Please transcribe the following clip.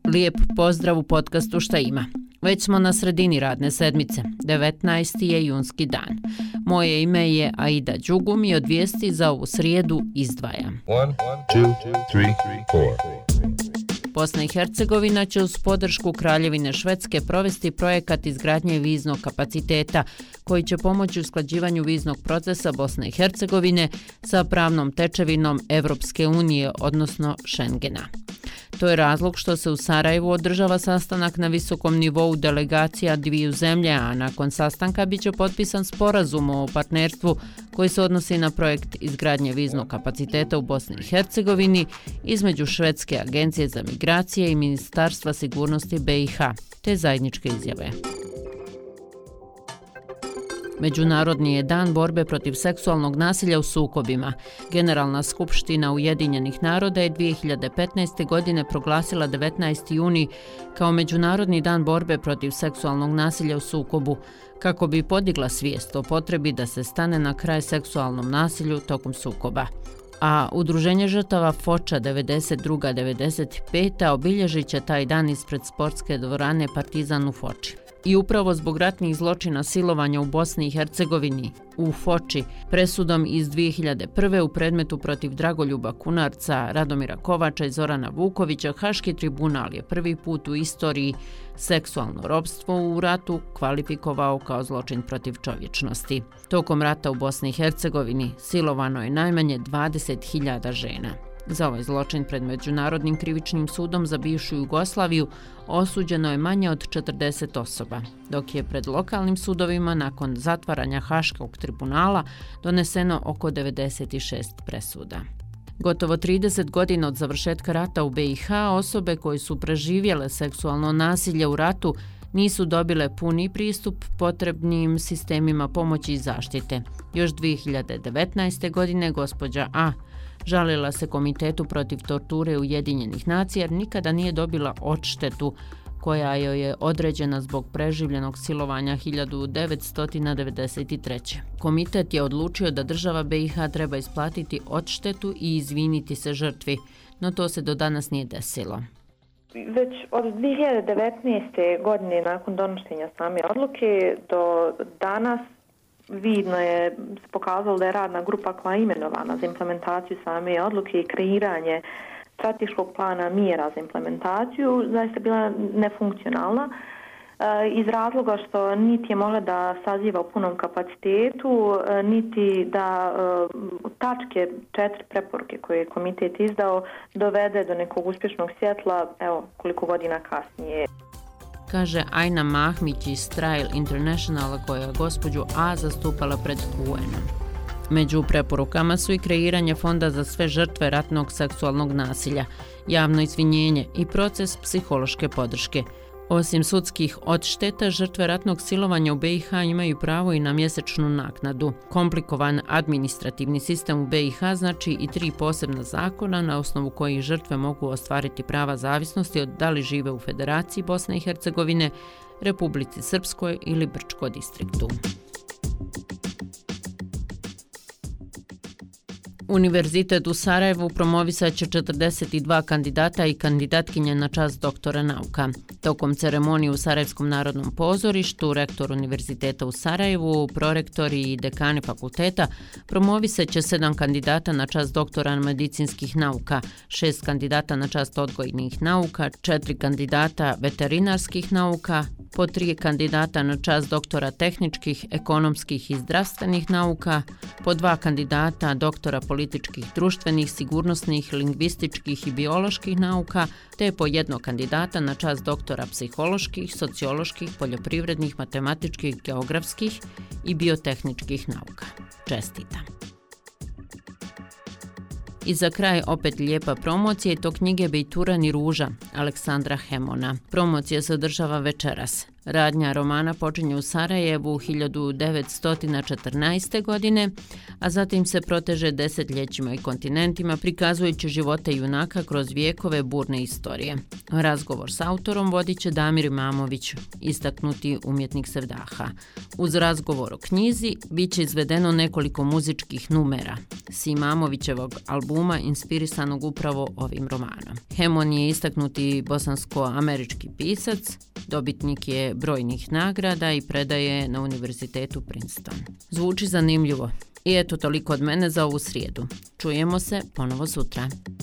Lijep pozdrav u podcastu Šta ima. Već smo na sredini radne sedmice, 19. je junski dan. Moje ime je Aida Đugum i od vijesti za ovu srijedu izdvajam. 1, 2, 3, 4. Bosna i Hercegovina će uz podršku Kraljevine Švedske provesti projekat izgradnje viznog kapaciteta koji će pomoći usklađivanju viznog procesa Bosne i Hercegovine sa pravnom tečevinom Evropske unije, odnosno Schengena. To je razlog što se u Sarajevu održava sastanak na visokom nivou delegacija dviju zemlje, a nakon sastanka bit će potpisan sporazum o partnerstvu koji se odnosi na projekt izgradnje viznog kapaciteta u Bosni i Hercegovini između Švedske agencije za migracije i Ministarstva sigurnosti BiH, te zajedničke izjave. Međunarodni je dan borbe protiv seksualnog nasilja u sukobima. Generalna skupština Ujedinjenih naroda je 2015. godine proglasila 19. juni kao Međunarodni dan borbe protiv seksualnog nasilja u sukobu, kako bi podigla svijest o potrebi da se stane na kraj seksualnom nasilju tokom sukoba. A Udruženje žrtava Foča 92-95 obilježit će taj dan ispred sportske dvorane Partizan u Foči. I upravo zbog ratnih zločina silovanja u Bosni i Hercegovini u Foči presudom iz 2001. u predmetu protiv Dragoljuba Kunarca, Radomira Kovača i Zorana Vukovića, Haški tribunal je prvi put u istoriji seksualno ropstvo u ratu kvalifikovao kao zločin protiv čovječnosti. Tokom rata u Bosni i Hercegovini silovano je najmanje 20.000 žena. Za ovaj zločin pred Međunarodnim krivičnim sudom za bivšu Jugoslaviju osuđeno je manje od 40 osoba, dok je pred lokalnim sudovima nakon zatvaranja Haškog tribunala doneseno oko 96 presuda. Gotovo 30 godina od završetka rata u BiH osobe koje su preživjele seksualno nasilje u ratu nisu dobile puni pristup potrebnim sistemima pomoći i zaštite. Još 2019. godine gospođa A žalila se Komitetu protiv torture Ujedinjenih nacija jer nikada nije dobila odštetu koja joj je određena zbog preživljenog silovanja 1993. Komitet je odlučio da država BiH treba isplatiti odštetu i izviniti se žrtvi, no to se do danas nije desilo. Već od 2019. godine nakon donošenja same odluke do danas vidno je pokazalo da je radna grupa koja je imenovana za implementaciju same odluke i kreiranje strateškog plana mjera za implementaciju zaista bila nefunkcionalna iz razloga što niti je mogla da saziva u punom kapacitetu, niti da tačke 4 preporuke koje je komitet izdao dovede do nekog uspješnog svjetla, evo koliko godina kasnije. Kaže Ajna Mahmić iz Trial Internationala koja je gospođu A zastupala pred UN-om. Među preporukama su i kreiranje fonda za sve žrtve ratnog seksualnog nasilja, javno izvinjenje i proces psihološke podrške. Osim sudskih odšteta, žrtve ratnog silovanja u BiH imaju pravo i na mjesečnu naknadu. Komplikovan administrativni sistem u BiH znači i 3 posebna zakona na osnovu kojih žrtve mogu ostvariti prava zavisnosti od da li žive u Federaciji Bosne i Hercegovine, Republici Srpskoj ili Brčko distriktu. Univerzitet u Sarajevu promovisat će 42 kandidata i kandidatkinje na čast doktora nauka. Tokom ceremonije u Sarajevskom narodnom pozorištu, rektor Univerziteta u Sarajevu, prorektori i dekani fakulteta promovisat će 7 kandidata na čast doktora medicinskih nauka, 6 kandidata na čast odgojnih nauka, 4 kandidata veterinarskih nauka, po 3 kandidata na čast doktora tehničkih, ekonomskih i zdravstvenih nauka, po 2 kandidata doktora političkih, društvenih, sigurnosnih, lingvističkih i bioloških nauka, te po 1 kandidata na čast doktora psiholoških, socioloških, poljoprivrednih, matematičkih, geografskih i biotehničkih nauka. Čestitam! I za kraj opet lijepa promocija i to knjige Bejturan i ruža Aleksandra Hemona. Promocija se održava večeras. Radnja romana počinje u Sarajevu 1914. godine, a zatim se proteže desetljećima i kontinentima prikazujući živote junaka kroz vijekove burne istorije. Razgovor s autorom vodit će Damir Imamović, istaknuti umjetnik sevdaha. Uz razgovor o knjizi bit će izvedeno nekoliko muzičkih numera s Imamovićevog albuma inspirisanog upravo ovim romanom. Hemon je istaknuti bosansko-američki pisac, dobitnik je brojnih nagrada i predaje na Univerzitetu Princeton. Zvuči zanimljivo. I eto toliko od mene za ovu srijedu. Čujemo se ponovo sutra.